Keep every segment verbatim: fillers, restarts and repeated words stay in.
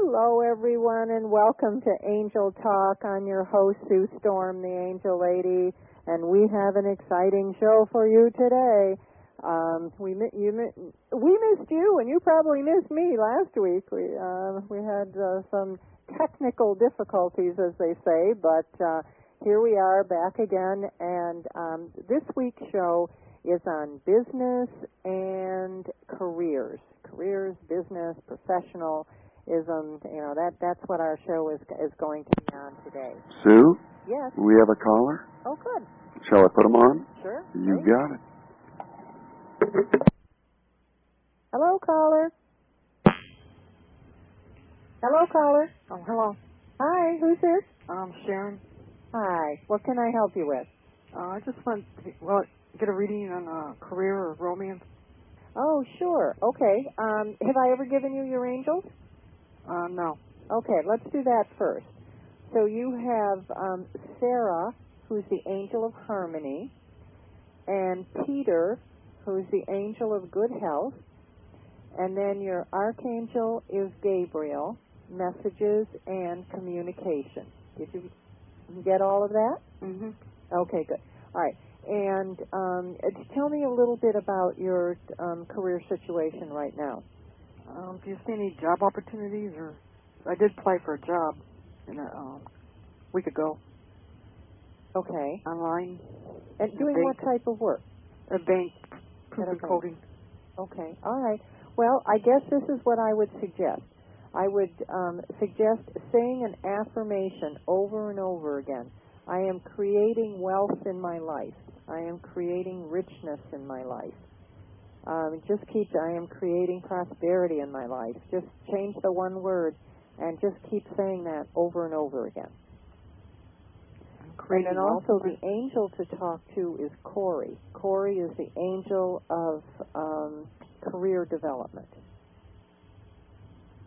Hello, everyone, and welcome to Angel Talk. I'm your host, Sue Storm, the Angel Lady, and we have an exciting show for you today. Um, we you we missed you, and you probably missed me last week. We uh, we had uh, some technical difficulties, as they say, but uh, here we are back again, and um, this week's show is on business and careers. Careers, business, professionalism, you know, that that's what our show is is going to be on today. Sue? Yes? We have a caller? Oh, good. Shall I put him on? Sure. You Great. got it. Hello, caller. Hello, caller. Oh, hello. Hi, who's this? Um, Sharon. Hi, what can I help you with? Uh, I just want to, well, get a reading on uh, career or romance. Oh, sure. Okay. Um, have I ever given you your angels? Uh, no. Okay, let's do that first. So you have um, Sarah, who's the angel of harmony, and Peter, who's the angel of good health, and then your archangel is Gabriel, messages and communication. Did you get all of that? Mm-hmm. Okay, good. All right. And um, tell me a little bit about your um, career situation right now. Um, do you see any job opportunities? Or I did apply for a job in a um, week ago. Okay. Online. And doing what type of work? A bank. Proof At a and coding. bank. Okay. All right. Well, I guess this is what I would suggest. I would um, suggest saying an affirmation over and over again. I am creating wealth in my life. I am creating richness in my life. Um, just keep, I am creating prosperity in my life. Just change the one word and just keep saying that over and over again. And then also the angel to talk to is Corey. Corey is the angel of um, career development. Okay?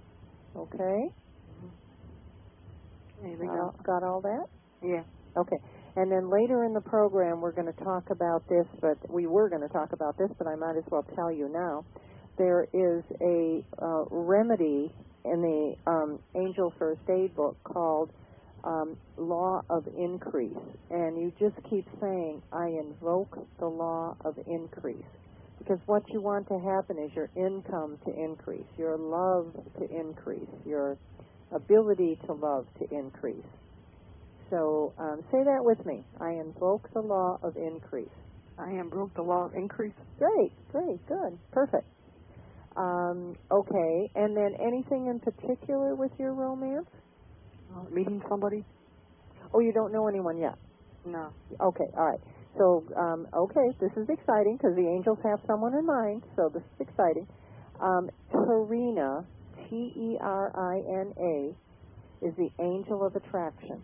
Anything Uh, else? got all that? Yeah. Okay. And then later in the program, we're going to talk about this, but we were going to talk about this, but I might as well tell you now. There is a uh, remedy in the um, Angel First Aid book called um, Law of Increase. And you just keep saying, I invoke the law of increase. Because what you want to happen is your income to increase, your love to increase, your ability to love to increase. So um, say that with me. I invoke the law of increase. I invoke the law of increase. Great, great, good, perfect. Um, okay, and then anything in particular with your romance? Uh, meeting somebody? Oh, you don't know anyone yet? No. Okay, all right. So, um, okay, this is exciting because the angels have someone in mind, so this is exciting. Um, Terina, T E R I N A, is the angel of attraction.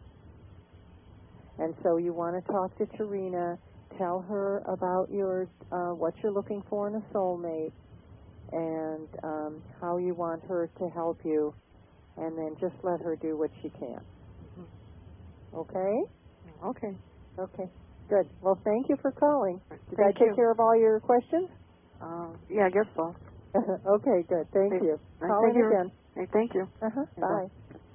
And so you want to talk to Terina, tell her about your uh, what you're looking for in a soulmate, and um, how you want her to help you, and then just let her do what she can. Mm-hmm. Okay? Okay. Okay. Good. Well, thank you for calling. Did Thank I take you. care of all your questions? Uh, yeah, I guess so. Okay, good. Thank Thank, you. I Call thank in you. again. Hey, thank you. Uh-huh. Bye. Bye.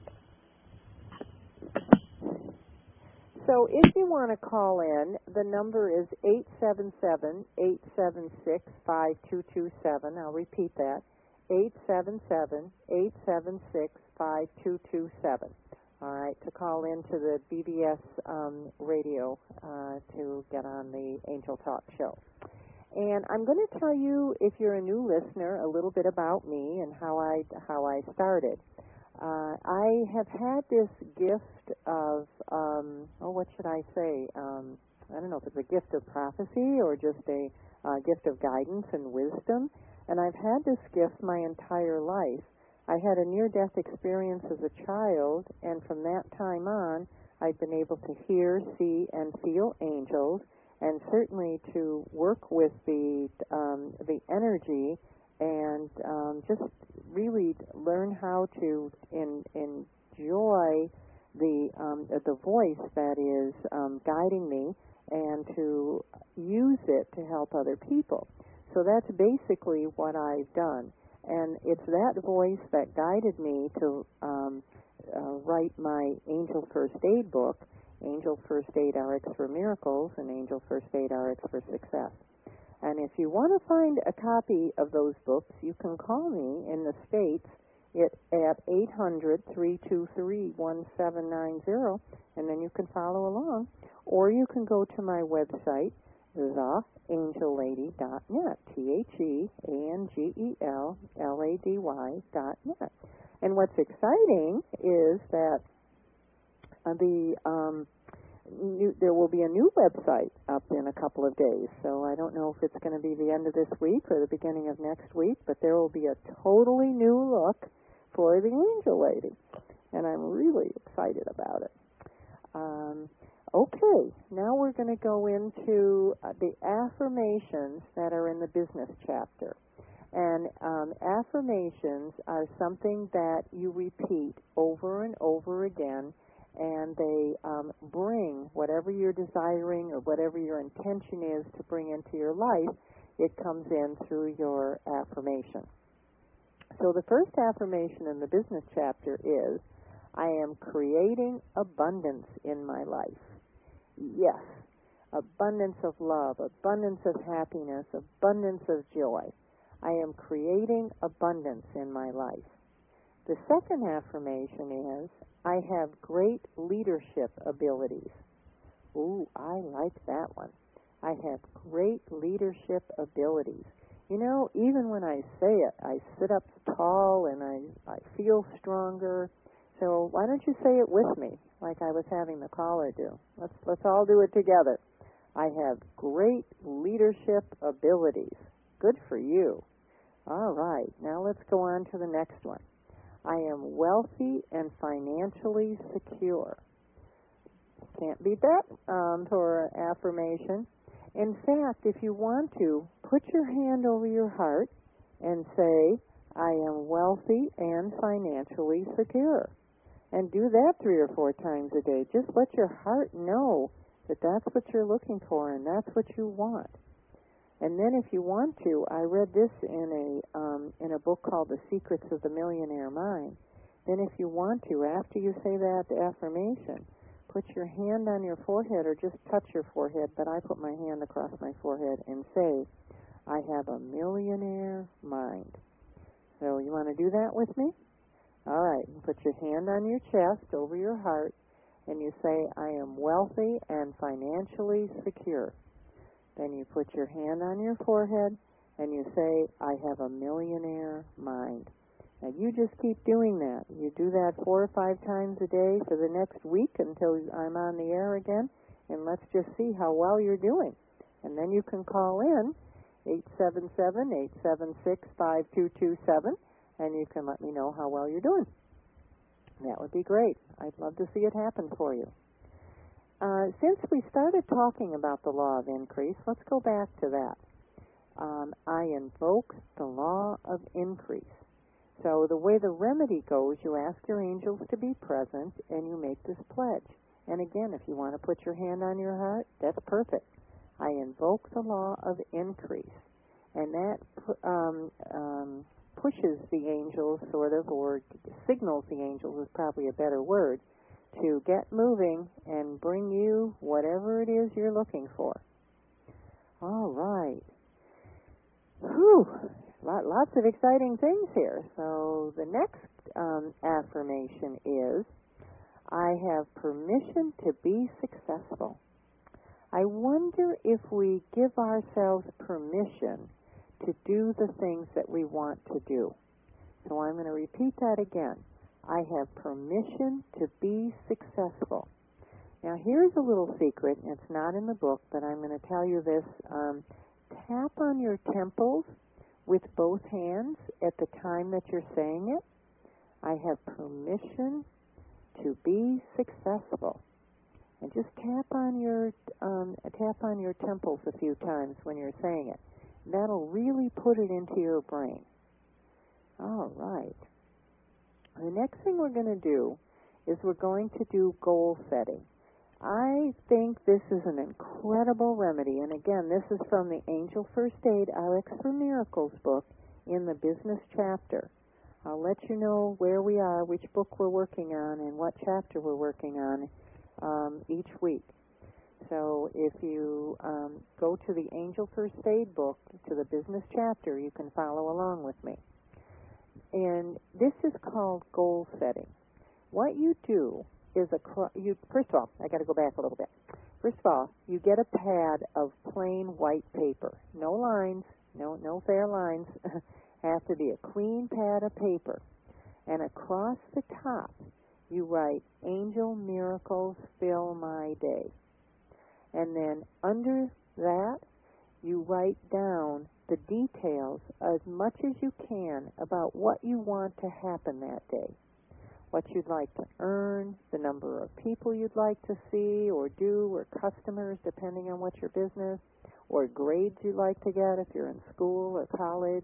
So if you want to call in, the number is eight seven seven, eight seven six, five two two seven. I'll repeat that, eight seven seven, eight seven six, five two two seven. All right, to call into the B B S um, radio uh, to get on the Angel Talk show. And I'm going to tell you, if you're a new listener, a little bit about me and how I how I started. Uh, I have had this gift of, um, oh, what should I say? Um, I don't know if it's a gift of prophecy or just a uh, gift of guidance and wisdom. And I've had this gift my entire life. I had a near-death experience as a child, and from that time on, I've been able to hear, see, and feel angels, and certainly to work with the um, the energy and um, just really learn how to in, enjoy the um, the voice that is um, guiding me, and to use it to help other people. So that's basically what I've done. and it's that voice that guided me to um, uh, write my Angel First Aid book, Angel First Aid R X for Miracles and Angel First Aid R X for Success. And if you want to find a copy of those books, you can call me in the States it, at eight hundred, three two three, one seven nine zero, and then you can follow along. Or you can go to my website, the angel lady dot net, T H E A N G E L L A D Y dot net. And what's exciting is that uh, the um, new, there will be a new website up in a couple of days. So I don't know if it's going to be the end of this week or the beginning of next week, but there will be a totally new look for the Angel Lady. And I'm really excited about it. Um, okay, now we're going to go into uh, the affirmations that are in the business chapter. And um, affirmations are something that you repeat over and over again, and they um, bring whatever you're desiring or whatever your intention is to bring into your life, it comes in through your affirmation. So the first affirmation in the business chapter is, I am creating abundance in my life. Yes, abundance of love, abundance of happiness, abundance of joy. I am creating abundance in my life. The second affirmation is, I have great leadership abilities. Ooh, I like that one. I have great leadership abilities. You know, even when I say it, I sit up tall and I, I feel stronger. So why don't you say it with me, like I was having the caller do? Let's let's all do it together. I have great leadership abilities. Good for you. All right, now let's go on to the next one. I am wealthy and financially secure. Can't beat that um, for affirmation. In fact, if you want to, put your hand over your heart and say, I am wealthy and financially secure. And do that three or four times a day. Just let your heart know that that's what you're looking for and that's what you want. And then if you want to, I read this in a um, in a book called The Secrets of the Millionaire Mind. Then if you want to, after you say that affirmation, put your hand on your forehead or just touch your forehead, but I put my hand across my forehead and say, I have a millionaire mind. So you want to do that with me? All right. Put your hand on your chest over your heart and you say, I am wealthy and financially secure. Then you put your hand on your forehead and you say, I have a millionaire mind. Now you just keep doing that. You do that four or five times a day for the next week until I'm on the air again, and let's just see how well you're doing. And then you can call in eight seven seven, eight seven six, five two two seven, and you can let me know how well you're doing. That would be great. I'd love to see it happen for you. Uh, since we started talking about the law of increase, let's go back to that. Um, I invoke the law of increase. So the way the remedy goes, you ask your angels to be present and you make this pledge. And again, if you want to put your hand on your heart, that's perfect. I invoke the law of increase. And that um, um, pushes the angels sort of, or signals the angels is probably a better word, to get moving and bring you whatever it is you're looking for. All right. Whew. Lots of exciting things here. So the next um, affirmation is, I have permission to be successful. I wonder if we give ourselves permission to do the things that we want to do. So I'm going to repeat that again. I have permission to be successful. Now here's a little secret. It's not in the book, but I'm going to tell you this. Um, tap on your temples with both hands at the time that you're saying it. I have permission to be successful. And just tap on your um, tap on your temples a few times when you're saying it. That'll really put it into your brain. All right. The next thing we're going to do is we're going to do goal setting. I think this is an incredible remedy. And again, this is from the Angel First Aid R X for Miracles book, in the business chapter. I'll let you know where we are, which book we're working on, and what chapter we're working on um, each week. So if you um, go to the Angel First Aid book, to the business chapter, you can follow along with me. And this is called goal setting. What you do is, a you first of all, I got to go back a little bit. First of all, you get a pad of plain white paper. No lines, no, no fair lines. Have to be a clean pad of paper. And across the top, you write, Angel Miracles Fill My Day. And then under that, you write down the details as much as you can about what you want to happen that day. What you'd like to earn, the number of people you'd like to see or do, or customers, depending on what your business, or grades you'd like to get if you're in school or college.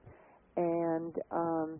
And um,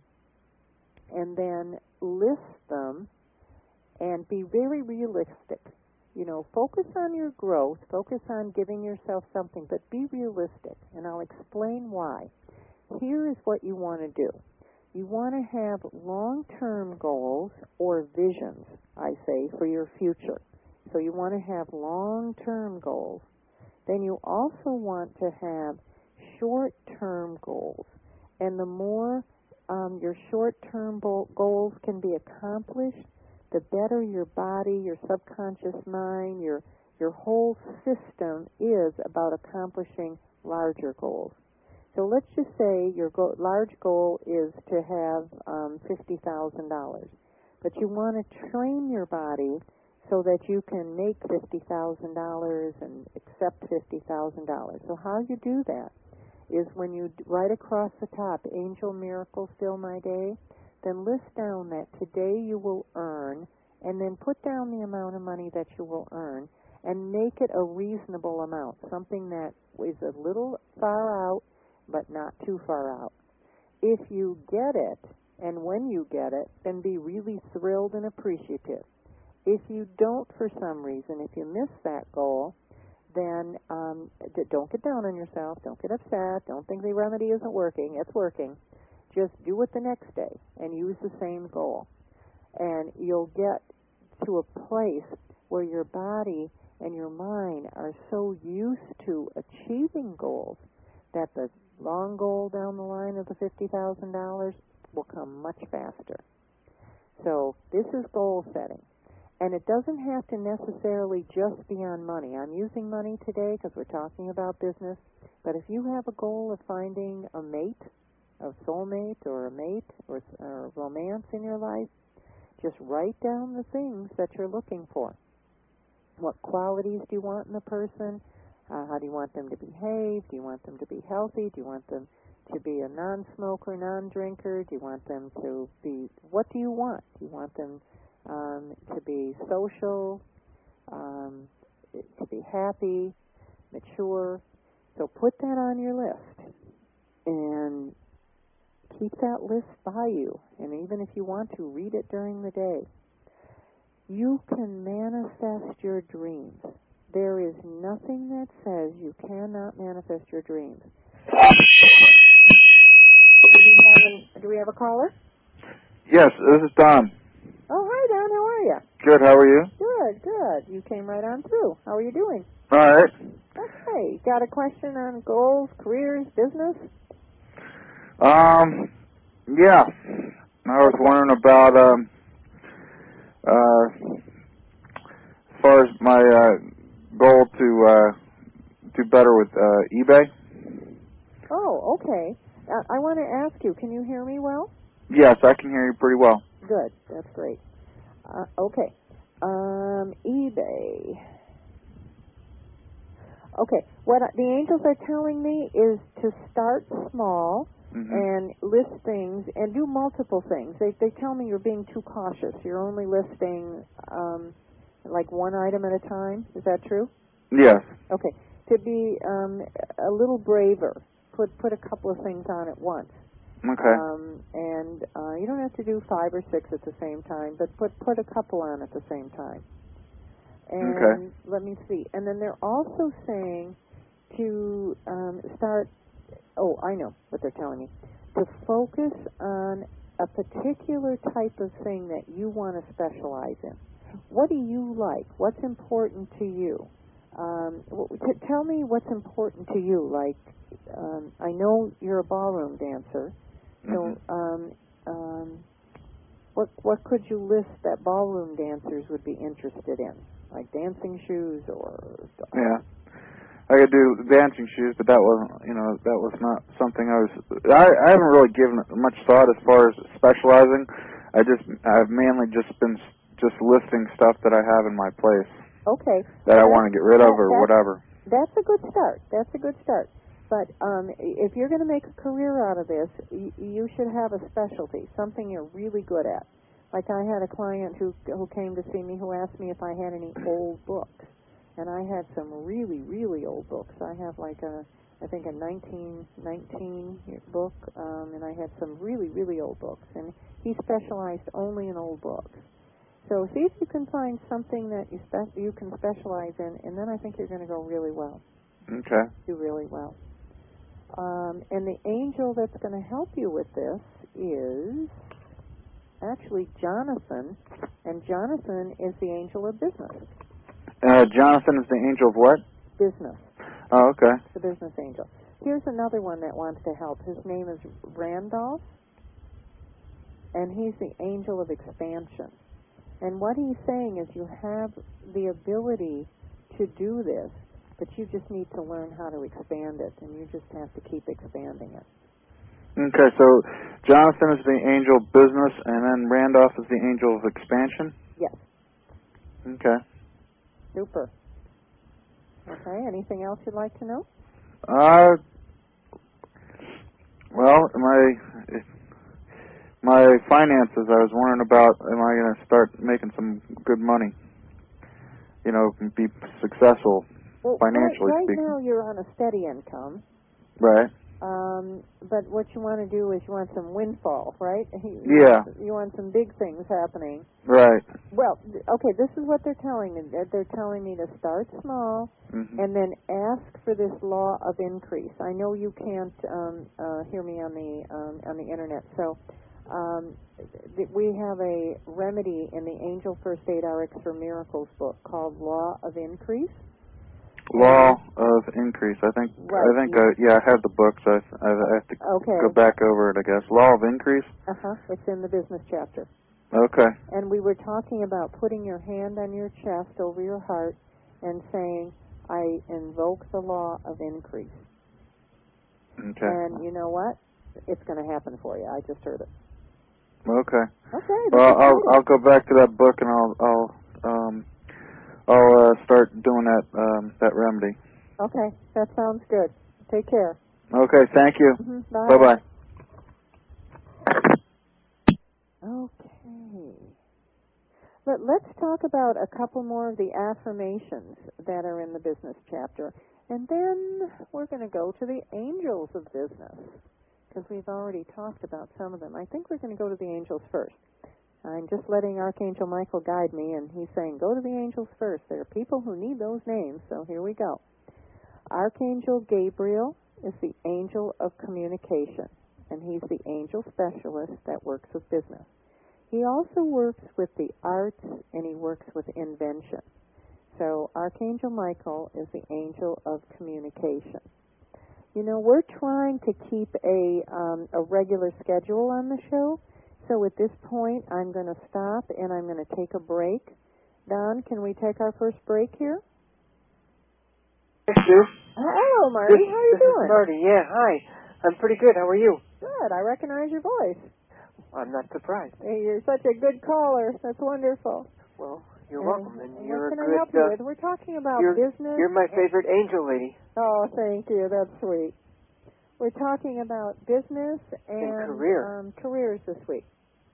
and then list them and be very realistic. You know, focus on your growth, focus on giving yourself something, but be realistic, and I'll explain why. Here is what you want to do. You want to have long-term goals or visions, I say, for your future. So you want to have long-term goals. Then you also want to have short-term goals. And the more um, your short-term goals can be accomplished, the better your body, your subconscious mind, your your whole system is about accomplishing larger goals. So let's just say your go- large goal is to have um, fifty thousand dollars, but you want to train your body so that you can make fifty thousand dollars and accept fifty thousand dollars. So how you do that is when you right across the top, Angel Miracles Fill My Day, then list down that today you will earn, and then put down the amount of money that you will earn, and make it a reasonable amount, something that is a little far out, but not too far out. If you get it, and when you get it, then be really thrilled and appreciative. If you don't for some reason, if you miss that goal, then um, don't get down on yourself, don't get upset, don't think the remedy isn't working, it's working. Just do it the next day and use the same goal. And you'll get to a place where your body and your mind are so used to achieving goals that the long goal down the line of the fifty thousand dollars will come much faster. So this is goal setting. And it doesn't have to necessarily just be on money. I'm using money today because we're talking about business. But if you have a goal of finding a mate, a soulmate or a mate or, or romance in your life, just write down the things that you're looking for. What qualities do you want in a person? Uh, how do you want them to behave? Do you want them to be healthy? Do you want them to be a non-smoker, non-drinker? Do you want them to be, what do you want? Do you want them um, to be social, um, to be happy, mature? So put that on your list and keep that list by you. And even if you want to, read it during the day. You can manifest your dreams. There is nothing that says you cannot manifest your dreams. Do we have, an, do we have a caller? Yes, this is Don. Oh, hi, Don. How are you? Good, how are you? Good, good. You came right on through. How are you doing? All right. Okay. Got a question on goals, careers, business? Um, yeah. I was Okay. wondering about, um, uh, as far as my uh, goal to uh, do better with uh, eBay. Oh, okay. Uh, I want to ask you, can you hear me well? Yes, I can hear you pretty well. Good. That's great. Uh, okay. Um, eBay. Okay. What I, the angels are telling me is to start small Mm-hmm. and list things and do multiple things. They they tell me you're being too cautious. You're only listing um, like one item at a time. Is that true? Yes. Okay. To be um, a little braver, put put a couple of things on at once. Okay. Um, and uh, you don't have to do five or six at the same time, but put put a couple on at the same time. And Okay. let me see. And then they're also saying to um, start. Oh, I know what they're telling me. to focus on a particular type of thing that you want to specialize in. What do you like? What's important to you? Um, t- tell me what's important to you. Like, um, I know you're a ballroom dancer, so Mm-hmm. um, um, what what could you list that ballroom dancers would be interested in? Like dancing shoes or... Yeah. I could do dancing shoes, but that wasn't, you know, that was not something I was, I, I haven't really given it much thought as far as specializing. I just, I've mainly just been just listing stuff that I have in my place. Okay. That well, I want to get rid of or that, whatever. That's a good start. That's a good start. But um, if you're going to make a career out of this, y- you should have a specialty, something you're really good at. Like I had a client who who came to see me who asked me if I had any old books. And I had some really, really old books. I have like a, I think a nineteen nineteen book, um, and I had some really, really old books. And he specialized only in old books. So see if you can find something that you spe- you can specialize in, and then I think you're going to go really well. Okay. Do really well. Um, and the angel that's going to help you with this is actually Jonathan, and Jonathan is the angel of business. Uh, Jonathan is the angel of what? Business. Oh, okay. The business angel. Here's another one that wants to help. His name is Randolph, and he's the angel of expansion. And what he's saying is you have the ability to do this, but you just need to learn how to expand it, and you just have to keep expanding it. Okay, so Jonathan is the angel of business, and then Randolph is the angel of expansion? Yes. Okay. Super. Okay, anything else you'd like to know? Uh, well, my my finances, I was wondering about, am I going to start making some good money? You know, be successful Well, financially right, right speaking. now you're on a steady income. Right. Um, but what you want to do is you want some windfall, right? You Yeah. Want, you want some big things happening. Right. Well, okay, this is what they're telling me. They're, they're telling me to start small Mm-hmm. and then ask for this law of increase. I know you can't um, uh, hear me on the um, on the internet, so um, th- we have a remedy in the Angel First Aid R X for Miracles book called Law of Increase. Law of increase. I think. Right. I think. I, yeah, I have the books. I, I have to Okay. go back over it. I guess. Law of increase. Uh huh. It's in the business chapter. Okay. And we were talking about putting your hand on your chest over your heart and saying, I invoke the law of increase. Okay. And you know what? It's going to happen for you. I just heard it. Okay. Okay. Well, I'll I'll go back to that book and I'll I'll um I'll uh, start doing that um that remedy. Okay. That sounds good. Take care. Okay. Thank you. Mm-hmm. Bye. Bye bye. Okay. Let, let's talk about a couple more of the affirmations that are in the business chapter. And then we're going to go to the angels of business, because we've already talked about some of them. I think we're going to go to the angels first. I'm just letting Archangel Michael guide me, and he's saying, go to the angels first. There are people who need those names, so here we go. Archangel Gabriel is the angel of communication, and he's the angel specialist that works with business. He also works with the arts, and he works with invention. So Archangel Michael is the angel of communication. You know, we're trying to keep a um, a regular schedule on the show. So at this point, I'm going to stop, and I'm going to take a break. Don, can we take our first break here? Yes, Sue. Hello, Marty. This, How are you this doing? Is Marty, yeah, hi. I'm pretty good. How are you? Good. I recognize your voice. I'm not surprised. Hey, you're such a good caller. That's wonderful. Well, you're And welcome. And you're what can a good. I help you uh, with? We're talking about you're, business. You're my favorite angel lady. Oh, thank you. That's sweet. We're talking about business and, And career. Um, careers this week.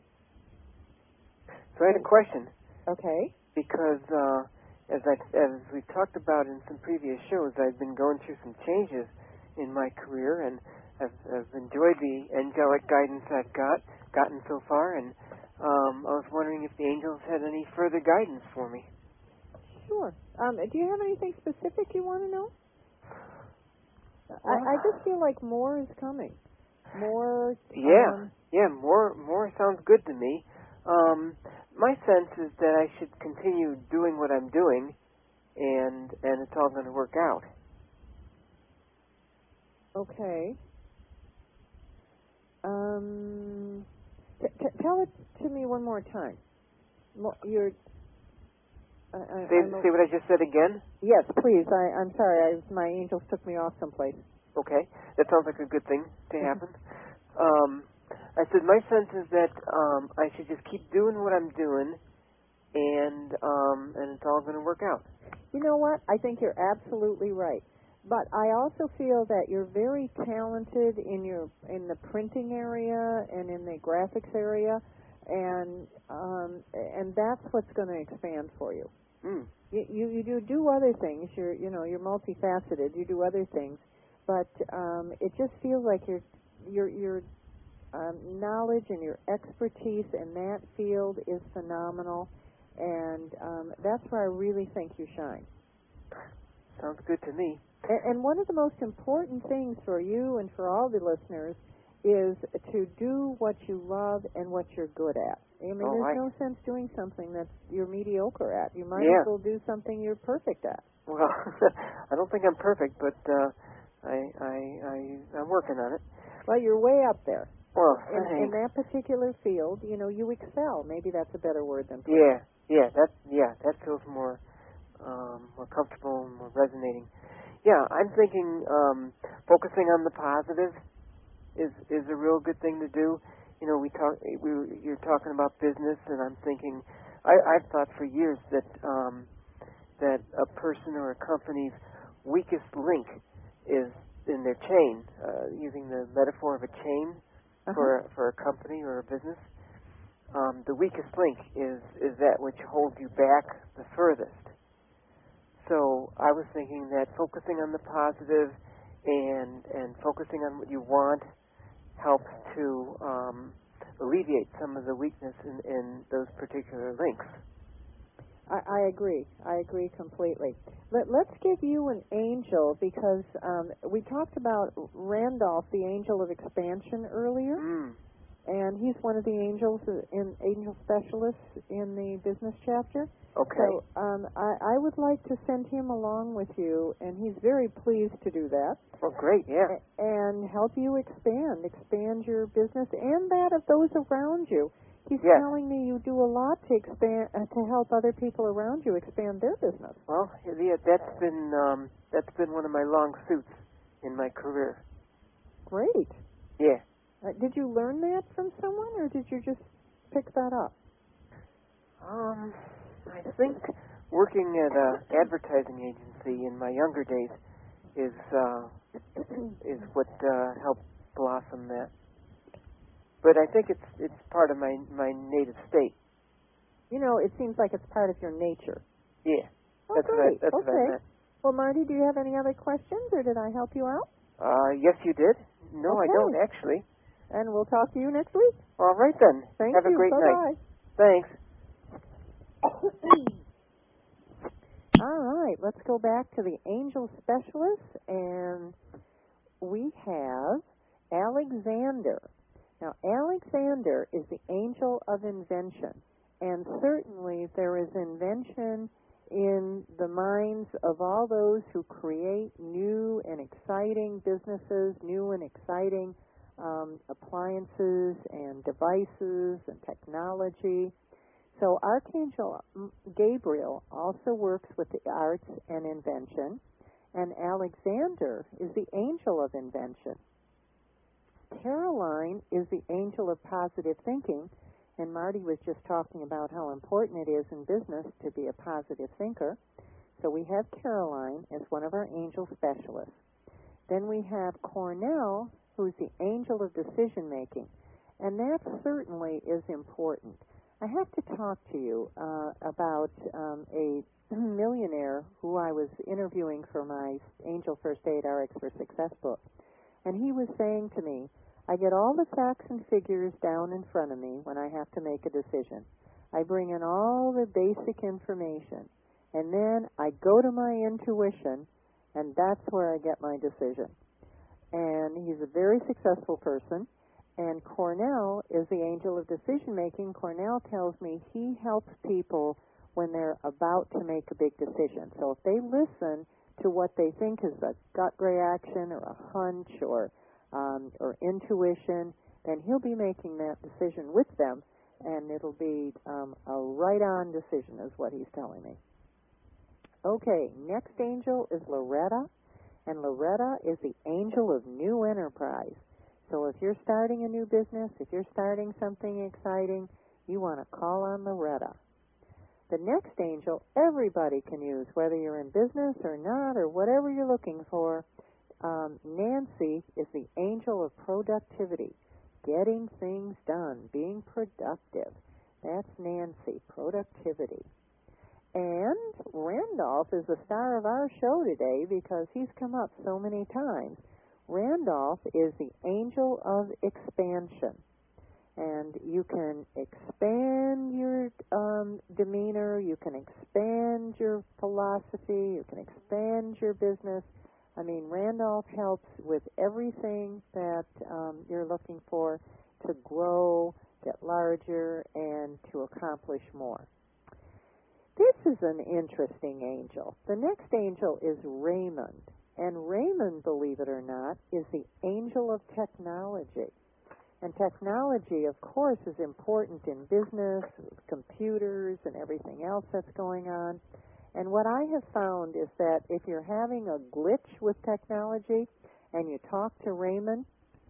So I had a question. Okay. Because uh, as I as we talked about in some previous shows, I've been going through some changes in my career, and I've, I've enjoyed the angelic guidance I've got gotten so far, and um, I was wondering if the angels had any further guidance for me. Sure. Um, do you have anything specific you want to know? I, I just feel like more is coming. more? Yeah, Um, yeah, more more sounds good to me. Um, my sense is that I should continue doing what I'm doing, and and it's all going to work out. okay. Um, t- t- tell it to me one more time. Mo- You're. I, I, Say, I'm a- say what I just said again? yes, please. I, I'm sorry. I, my angels took me off someplace. Okay, that sounds like a good thing to happen. um, I said my sense is that um, I should just keep doing what I'm doing, and um, and it's all going to work out. You know what? I think you're absolutely right. But I also feel that you're very talented in your in the printing area and in the graphics area, and um, and that's what's going to expand for you. Mm. You, you you do do other things. You're you know you're multifaceted. You do other things, but um, it just feels like your your your um, knowledge and your expertise in that field is phenomenal, and um, that's where I really think you shine. Sounds good to me. And, and one of the most important things for you and for all the listeners is to do what you love and what you're good at. I mean, Oh, there's right. no sense doing something that you're mediocre at. You might Yeah. as well do something you're perfect at. Well, I don't think I'm perfect, but uh, I, I, I, I'm working on it. Well, you're way up there. Well, In, in thanks. that particular field, you know, you excel. Maybe that's a better word than perfect. Yeah, yeah, that, yeah, that feels more, um, more comfortable and more resonating. Yeah, I'm thinking um, focusing on the positive is is a real good thing to do. You know, we talk, we you're talking about business, and I'm thinking, I, I've thought for years that um, that a person or a company's weakest link is in their chain, uh, using the metaphor of a chain Uh-huh. for a, for a company or a business. Um, the weakest link is is that which holds you back the furthest. So I was thinking that focusing on the positive and and focusing on what you want helps to um, alleviate some of the weakness in, in those particular links. I, I agree. I agree completely. Let, let's give you an angel because um, we talked about Randolph, the angel of expansion, earlier, Mm. and he's one of the angels in angel specialists in the business chapter. Okay. So um, I, I would like to send him along with you, and he's very pleased to do that. Well, great. Yeah. a- And help you expand, expand your business and that of those around you. He's Yes. telling me you do a lot to expand, uh, to help other people around you expand their business. Well, yeah, that's been um, that's been one of my long suits in my career. Great. Yeah. Uh, did you learn that from someone, or did you just pick that up? Um, I think working at an advertising agency in my younger days is uh, is what uh, helped blossom that. But I think it's it's part of my my native state. You know, it seems like it's part of your nature. Yeah. Oh, That's great. what I, that's okay. what I meant. Well, Marty, do you have any other questions, or did I help you out? Uh, yes, you did. No, I Okay. don't actually. And we'll talk to you next week. All right then. Thank Have you. a great Bye-bye. night. Thanks. All right, let's go back to the angel specialists, and we have Alexander. Now, Alexander is the angel of invention, and certainly there is invention in the minds of all those who create new and exciting businesses, new and exciting um, appliances and devices and technology. So Archangel Gabriel also works with the arts and invention, and Alexander is the angel of invention. Caroline is the angel of positive thinking, and Marty was just talking about how important it is in business to be a positive thinker. So we have Caroline as one of our angel specialists. Then we have Cornell, who's the angel of decision making, and that certainly is important. I have to talk to you uh, about um, a millionaire who I was interviewing for my Angel First Aid R X for Success book. And he was saying to me, I get all the facts and figures down in front of me when I have to make a decision. I bring in all the basic information, and then I go to my intuition, and that's where I get my decision. and he's a very successful person. And Cornell is the angel of decision making. Cornell tells me he helps people when they're about to make a big decision. So if they listen to what they think is a gut reaction or a hunch or um, or intuition, then he'll be making that decision with them, and it'll be um, a right-on decision is what he's telling me. Okay, next angel is Loretta, and Loretta is the angel of new enterprise. So if you're starting a new business, if you're starting something exciting, you want to call on Loretta. The next angel, everybody can use, whether you're in business or not or whatever you're looking for. Um, Nancy is the angel of productivity, getting things done, being productive. That's Nancy, productivity. And Randolph is the star of our show today because he's come up so many times. Randolph is the angel of expansion. And you can expand your um, demeanor, you can expand your philosophy, you can expand your business. I mean, Randolph helps with everything that um, you're looking for to grow, get larger, and to accomplish more. This is an interesting angel. The next angel is Raymond. And Raymond, believe it or not, is the angel of technology. And technology, of course, is important in business, computers, and everything else that's going on. And what I have found is that if you're having a glitch with technology and you talk to Raymond,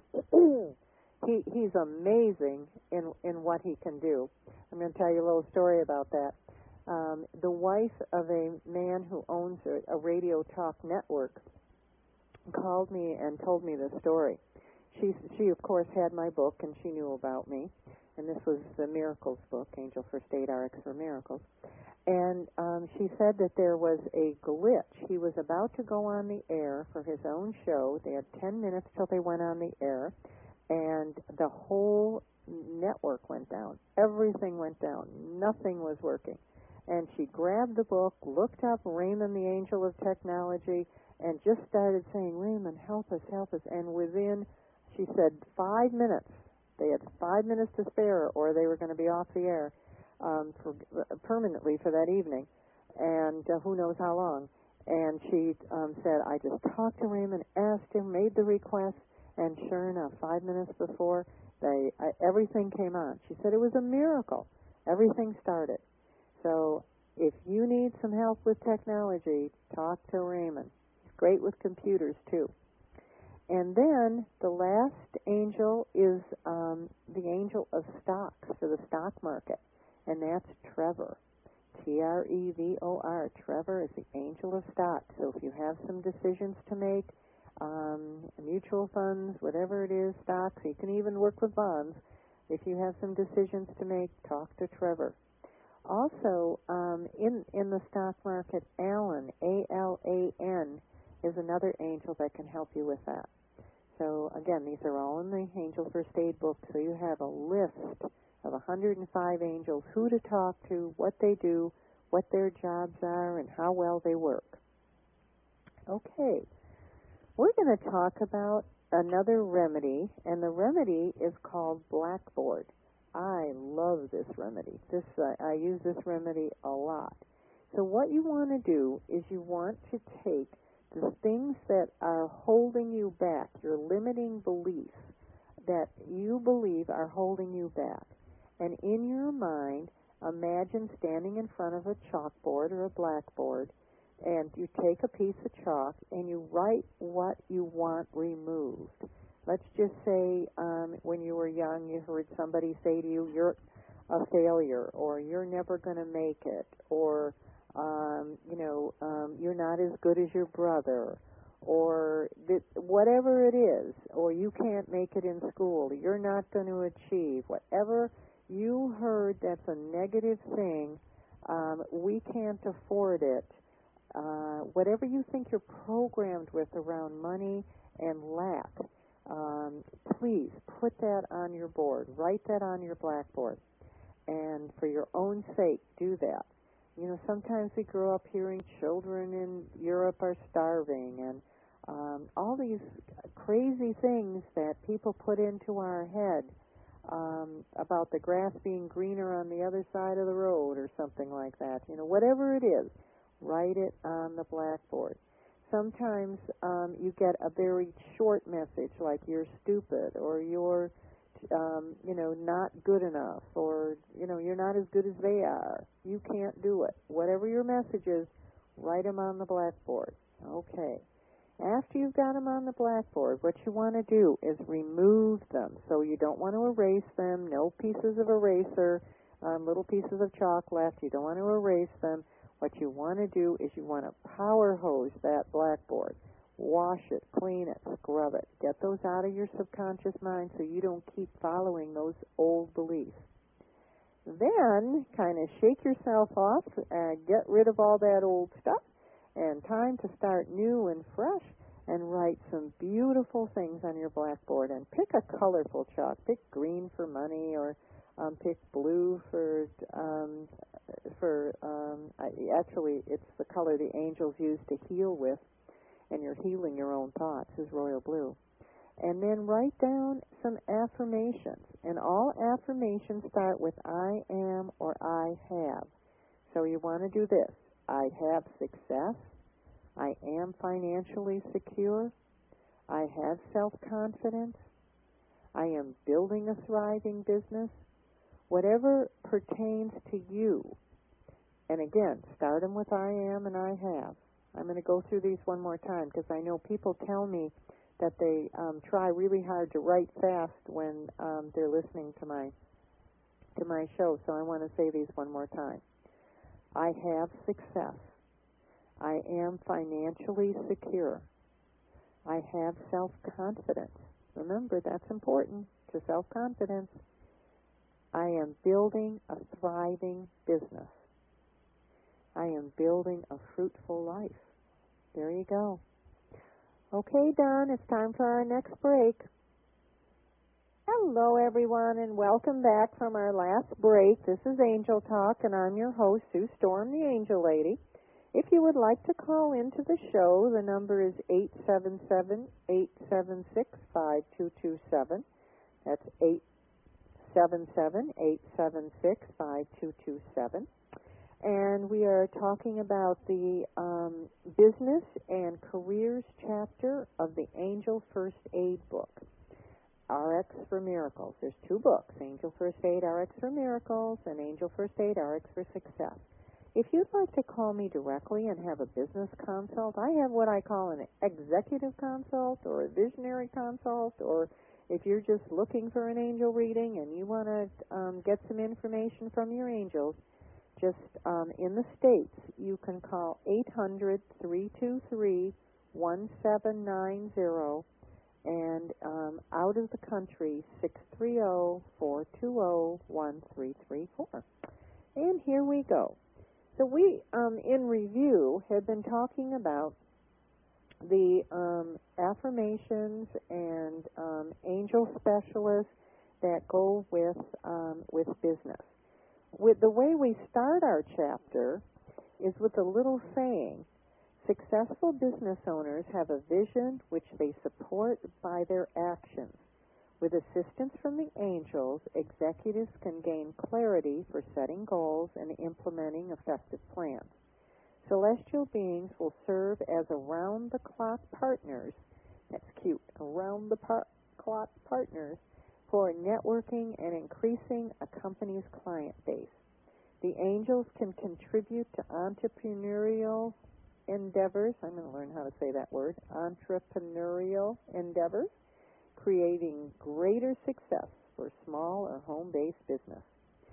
he, he's amazing in, in what he can do. I'm going to tell you a little story about that. Um, the wife of a man who owns a, a radio talk network called me and told me this story. She, she, of course, had my book, and she knew about me. And this was the Miracles book, Angel First Aid R X for Miracles. And um, she said that there was a glitch. He was about to go on the air for his own show. They had ten minutes till they went on the air. And the whole network went down. Everything went down. Nothing was working. And she grabbed the book, looked up Raymond, the Angel of Technology, and just started saying, Raymond, help us, help us. And within, she said, five minutes, they had five minutes to spare, or they were going to be off the air um, for, uh, permanently for that evening, and uh, who knows how long. And she um, said, I just talked to Raymond, asked him, made the request, and sure enough, five minutes before, they I, everything came on. She said it was a miracle. Everything started. So if you need some help with technology, talk to Raymond. He's great with computers, too. And then the last angel is um, the angel of stocks for the stock market, and that's Trevor. T R E V O R. Trevor is the angel of stocks. So if you have some decisions to make, um, mutual funds, whatever it is, stocks, you can even work with bonds. If you have some decisions to make, talk to Trevor. Also, um, in, in the stock market, Alan, A L A N, is another angel that can help you with that. So, again, these are all in the Angel First Aid book, so you have a list of one hundred five angels, who to talk to, what they do, what their jobs are, and how well they work. Okay, we're going to talk about another remedy, and the remedy is called Blackboard. I love this remedy. This uh, I use this remedy a lot. So what you want to do is you want to take the things that are holding you back, your limiting beliefs that you believe are holding you back, and in your mind, imagine standing in front of a chalkboard or a blackboard, and you take a piece of chalk and you write what you want removed. Let's just say um, when you were young, you heard somebody say to you, you're a failure, or you're never going to make it, or, um, you know, um, you're not as good as your brother, or th- whatever it is, or you can't make it in school, you're not going to achieve. Whatever you heard that's a negative thing, um, we can't afford it. Uh, whatever you think you're programmed with around money and lack, Um, please put that on your board. Write that on your blackboard. And for your own sake, do that. You know, sometimes we grow up hearing children in Europe are starving, and Um, all these crazy things that people put into our head um, about the grass being greener on the other side of the road or something like that. You know, whatever it is, write it on the blackboard. Sometimes um, you get a very short message like you're stupid or you're, um, you know, not good enough or, you know, you're not as good as they are. You can't do it. Whatever your message is, write them on the blackboard. Okay. After you've got them on the blackboard, what you want to do is remove them. So you don't want to erase them. No pieces of eraser, um, little pieces of chalk left. You don't want to erase them. What you want to do is you want to power hose that blackboard. Wash it, clean it, scrub it. Get those out of your subconscious mind so you don't keep following those old beliefs. Then kind of shake yourself off, uh, get rid of all that old stuff, and time to start new and fresh and write some beautiful things on your blackboard. And pick a colorful chalk. Pick green for money or um, pick blue for, um, for um, actually it's the color the angels use to heal with, and you're healing your own thoughts is royal blue. And then write down some affirmations. And all affirmations start with I am or I have. So you want to do this. I have success. I am financially secure. I have self-confidence. I am building a thriving business. Whatever pertains to you. And again, start them with I am and I have. I'm going to go through these one more time because I know people tell me that they um, try really hard to write fast when um, they're listening to my to my show. So I want to say these one more time. I have success. I am financially secure. I have self-confidence. Remember, that's important to self-confidence. I am building a thriving business. I am building a fruitful life. There you go. Okay, Don, it's time for our next break. Hello, everyone, and welcome back from our last break. This is Angel Talk, and I'm your host, Sue Storm, the Angel Lady. If you would like to call into the show, the number is eight seven seven, eight seven six, five two two seven. That's eight seven seven, eight seven six, five two two seven. And we are talking about the um, business and careers chapter of the Angel First Aid book, R X for Miracles. There's two books, Angel First Aid, R X for Miracles, and Angel First Aid, R X for Success. If you'd like to call me directly and have a business consult, I have what I call an executive consult or a visionary consult, or if you're just looking for an angel reading and you want to um, get some information from your angels, just um, in the States, you can call eight hundred, three two three, one seven nine zero, and um, out of the country, six three zero, four two zero, one three three four. And here we go. So we, um, in review, have been talking about the um, affirmations and um, angel specialists that go with um, with business. With the way we start our chapter is with a little saying, successful business owners have a vision which they support by their actions. With assistance from the angels, executives can gain clarity for setting goals and implementing effective plans. Celestial beings will serve as around-the-clock partners, that's cute, around-the-clock partners, for networking and increasing a company's client base. The angels can contribute to entrepreneurial endeavors, I'm going to learn how to say that word, entrepreneurial endeavors, creating greater success for small or home-based business.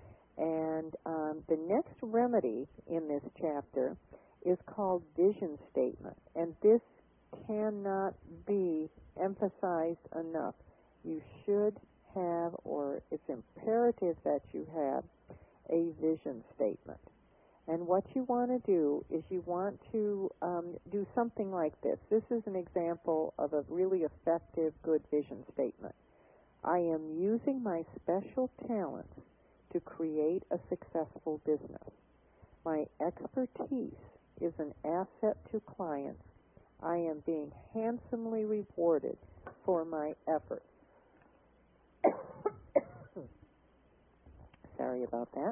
And um, the next remedy in this chapter is called vision statement, and this cannot be emphasized enough. You should have, or it's imperative that you have, a vision statement. And what you want to do is you want to um, do something like this. This is an example of a really effective, good vision statement. I am using my special talents to create a successful business. My expertise is an asset to clients. I am being handsomely rewarded for my effort. Sorry about that.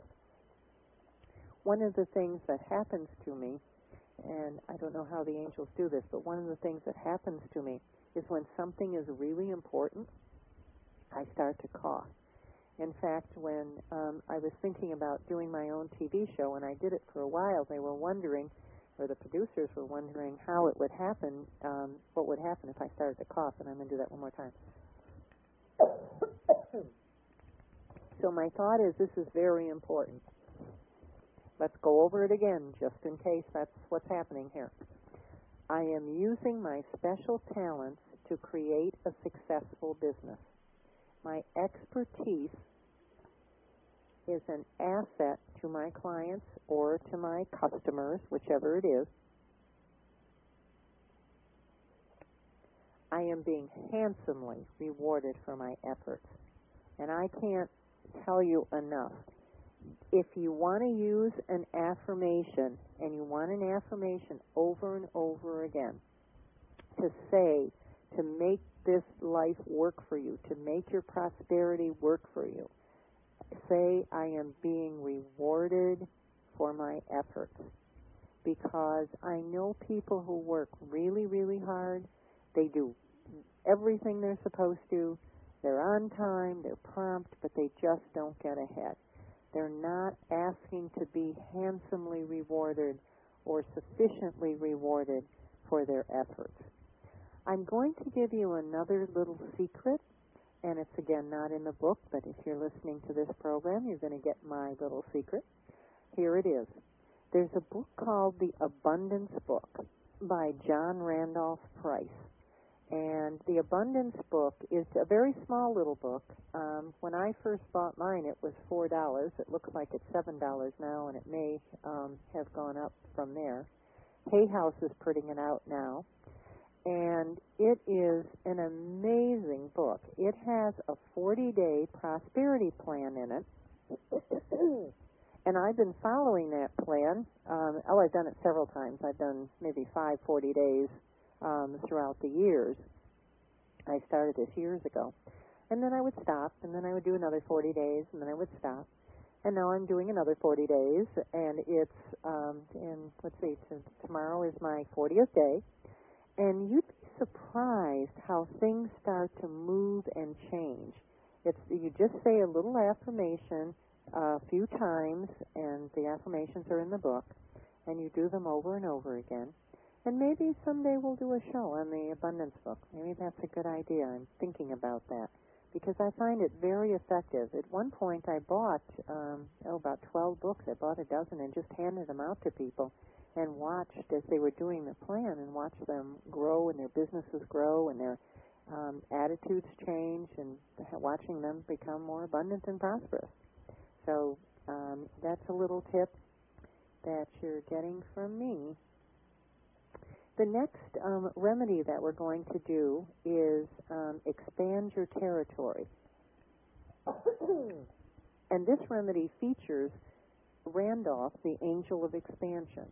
One of the things that happens to me, and I don't know how the angels do this, but one of the things that happens to me is when something is really important, I start to cough. In fact, when um, I was thinking about doing my own T V show, and I did it for a while, they were wondering, or the producers were wondering how it would happen, um, what would happen if I started to cough, and I'm going to do that one more time. So my thought is this is very important. Let's go over it again, just in case that's what's happening here. I am using my special talents to create a successful business. My expertise is an asset to my clients or to my customers, whichever it is. I am being handsomely rewarded for my efforts. And I can't tell you enough. If you want to use an affirmation, and you want an affirmation over and over again, to say, to make this life work for you, to make your prosperity work for you, say, I am being rewarded for my efforts. Because I know people who work really, really hard. They do everything they're supposed to. They're on time, they're prompt, but they just don't get ahead. They're not asking to be handsomely rewarded or sufficiently rewarded for their efforts. I'm going to give you another little secret, and it's again not in the book, but if you're listening to this program, you're going to get my little secret. Here it is. There's a book called The Abundance Book by John Randolph Price. And the Abundance Book is a very small little book. Um, when I first bought mine, it was four dollars. It looks like it's seven dollars now, and it may um, have gone up from there. Hay House is putting it out now. And it is an amazing book. It has a forty-day prosperity plan in it. And I've been following that plan. Um, oh, I've done it several times. I've done maybe five forty days Um, throughout the years. I started this years ago. And then I would stop, and then I would do another forty days, and then I would stop. And now I'm doing another forty days, and it's, um, in, let's see, t- tomorrow is my fortieth day. And you'd be surprised how things start to move and change. It's, you just say a little affirmation a few times, and the affirmations are in the book, and you do them over and over again. And maybe someday we'll do a show on the Abundance Book. Maybe that's a good idea. I'm thinking about that because I find it very effective. At one point I bought, um, oh, about twelve books. I bought a dozen and just handed them out to people and watched as they were doing the plan and watched them grow and their businesses grow and their um, attitudes change and watching them become more abundant and prosperous. So um, that's a little tip that you're getting from me. The next um, remedy that we're going to do is um, expand your territory. And this remedy features Randolph, the angel of expansion.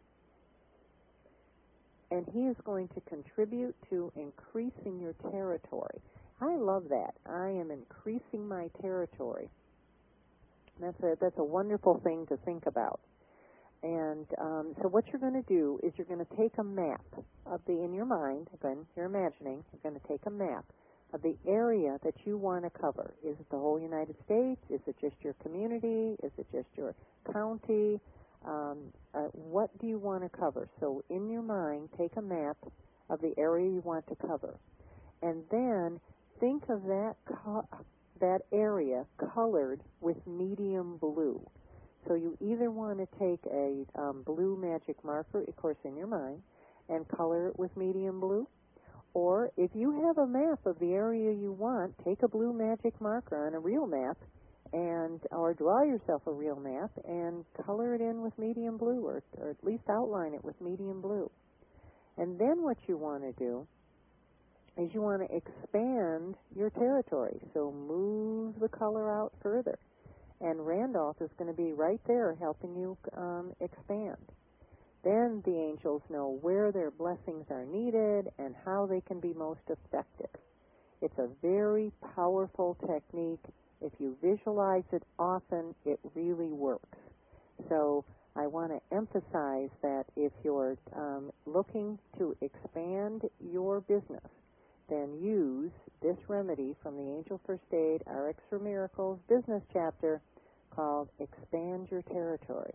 And he is going to contribute to increasing your territory. I love that. I am increasing my territory. That's a, that's a wonderful thing to think about. And um, so what you're going to do is you're going to take a map of the, in your mind, again, you're imagining, you're going to take a map of the area that you want to cover. Is it the whole United States? Is it just your community? Is it just your county? Um, uh, what do you want to cover? So in your mind, take a map of the area you want to cover. And then think of that, co- that area colored with medium blue. So you either want to take a um, blue magic marker, of course, in your mind, and color it with medium blue. Or if you have a map of the area you want, take a blue magic marker on a real map, and or draw yourself a real map and color it in with medium blue, or, or at least outline it with medium blue. And then what you want to do is you want to expand your territory. So move the color out further. And Randolph is going to be right there helping you um, expand. then the angels know where their blessings are needed and how they can be most effective. It's a very powerful technique. If you visualize it often, it really works. So I want to emphasize that if you're um, looking to expand your business, then use this remedy from the Angel First Aid R X for Miracles business chapter called Expand Your Territory.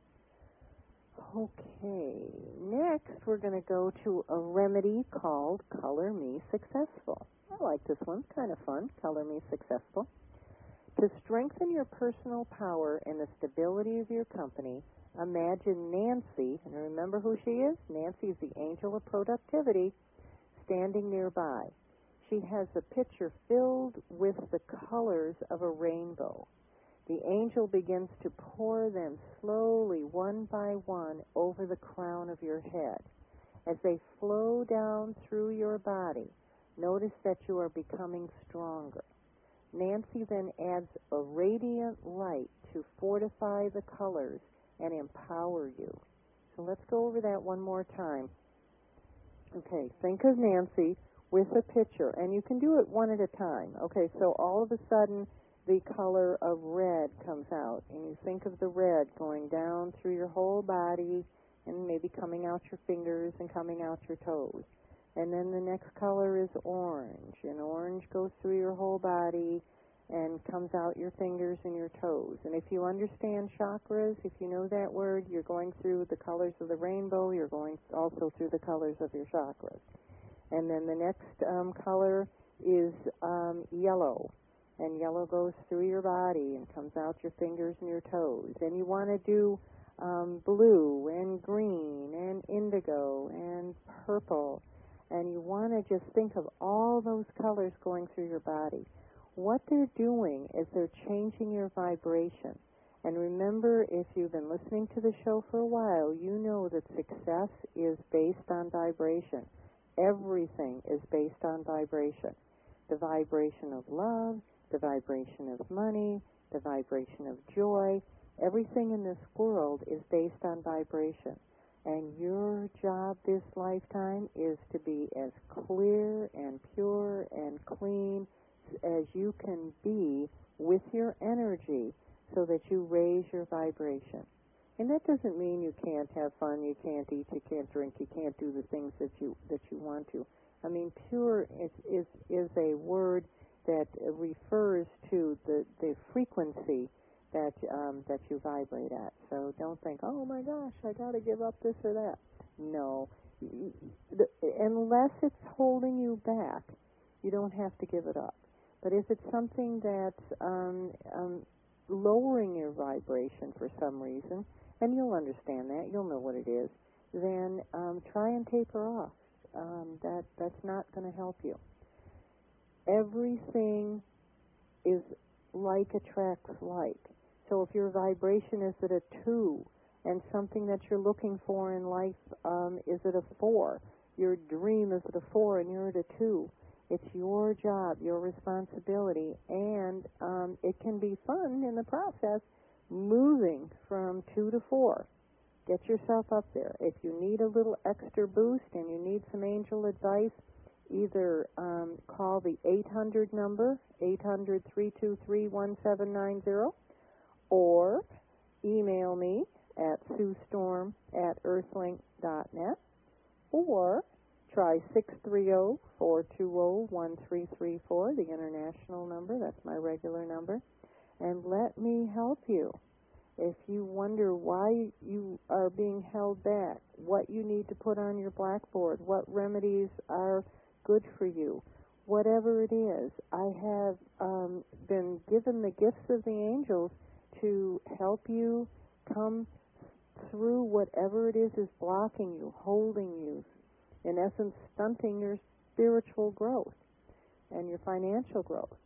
Okay, next we're going to go to a remedy called Color Me Successful. I like this one, kind of fun, Color Me Successful. To strengthen your personal power and the stability of your company, imagine Nancy, and remember who she is? Nancy is the angel of productivity, standing nearby. She has a pitcher filled with the colors of a rainbow. The angel begins to pour them slowly, one by one, over the crown of your head. As they flow down through your body, notice that you are becoming stronger. Nancy then adds a radiant light to fortify the colors and empower you. So let's go over that one more time. Okay, think of Nancy with a pitcher, and you can do it one at a time. Okay, so all of a sudden the color of red comes out, and you think of the red going down through your whole body and maybe coming out your fingers and coming out your toes. And then the next color is orange, and orange goes through your whole body and comes out your fingers and your toes. And if you understand chakras, if you know that word, you're going through the colors of the rainbow, you're going also through the colors of your chakras. And then the next um, color is um, yellow, and yellow goes through your body and comes out your fingers and your toes. And you want to do um, blue and green and indigo and purple, and you want to just think of all those colors going through your body. What they're doing is they're changing your vibration. And remember, if you've been listening to the show for a while, you know that success is based on vibration. Everything is based on vibration. The vibration of love, the vibration of money, the vibration of joy. Everything in this world is based on vibration. And your job this lifetime is to be as clear and pure and clean as you can be with your energy so that you raise your vibration. And that doesn't mean you can't have fun, you can't eat, you can't drink, you can't do the things that you that you want to. I mean, pure is is, is a word that refers to the, the frequency that um, that you vibrate at. So don't think, oh my gosh, I got to give up this or that. No, unless it's holding you back, you don't have to give it up. But if it's something that's um, um, lowering your vibration for some reason, and you'll understand that, you'll know what it is, then um, try and taper off. Um, that that's not going to help you. Everything is like attracts like. So if your vibration is at a two, and something that you're looking for in life um, is at a four, your dream is at a four and you're at a two, it's your job, your responsibility, and um, it can be fun in the process moving from two to four. Get yourself up there. If you need a little extra boost and you need some angel advice, either um, call the eight hundred number, eight hundred, three two three, one seven nine zero, or email me at suestorm at earthlink dot net, or try six three zero, four two zero, one three three four, the international number. That's my regular number. And let me help you. If you wonder why you are being held back, what you need to put on your blackboard, what remedies are good for you, whatever it is, I have um, been given the gifts of the angels to help you come through whatever it is is blocking you, holding you, in essence, stunting your spiritual growth and your financial growth.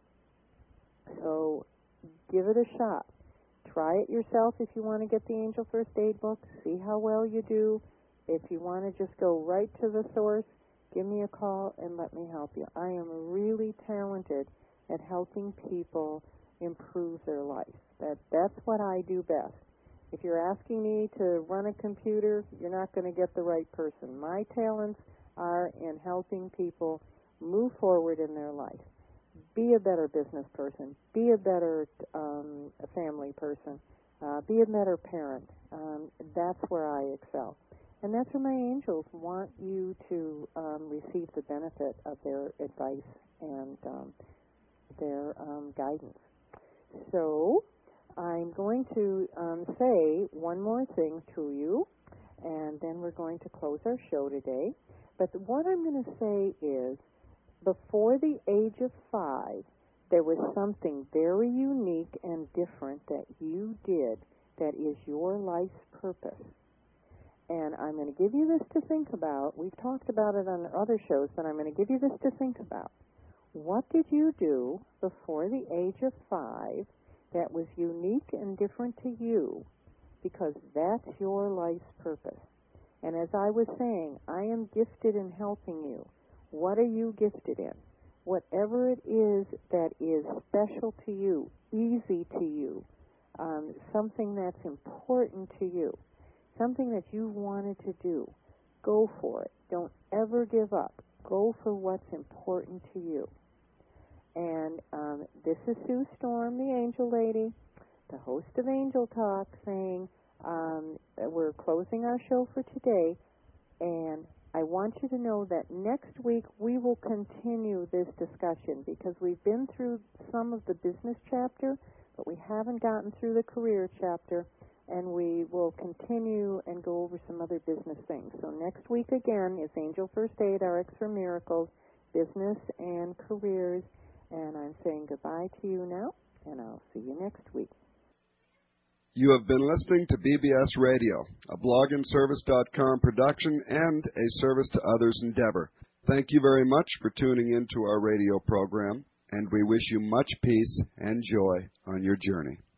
So give it a shot. Try it yourself if you want to get the Angel First Aid book. See how well you do. If you want to just go right to the source, give me a call and let me help you. I am really talented at helping people improve their life. That That's what I do best. If you're asking me to run a computer, you're not going to get the right person. My talents are in helping people move forward in their life. Be a better business person. Be a better um, family person. Uh, be a better parent. Um, that's where I excel. And that's where my angels want you to um, receive the benefit of their advice and um, their um, guidance. So I'm going to um, say one more thing to you, and then we're going to close our show today. But what I'm going to say is, before the age of five, there was something very unique and different that you did that is your life's purpose. And I'm going to give you this to think about. We've talked about it on other shows, but I'm going to give you this to think about. What did you do before the age of five that was unique and different to you? Because that's your life's purpose. And as I was saying, I am gifted in helping you. What are you gifted in? Whatever it is that is special to you, easy to you, um, something that's important to you, something that you wanted to do, go for it. Don't ever give up. Go for what's important to you. And um, this is Sue Storm, the Angel Lady, the host of Angel Talk, saying um, we're closing our show for today, and I want you to know that next week we will continue this discussion because we've been through some of the business chapter, but we haven't gotten through the career chapter, and we will continue and go over some other business things. So next week again is Angel First Aid, R X for Miracles, business and careers, and I'm saying goodbye to you now, and I'll see you next week. You have been listening to B B S Radio, a blog and service dot com production and a service to others endeavor. Thank you very much for tuning in to our radio program, and we wish you much peace and joy on your journey.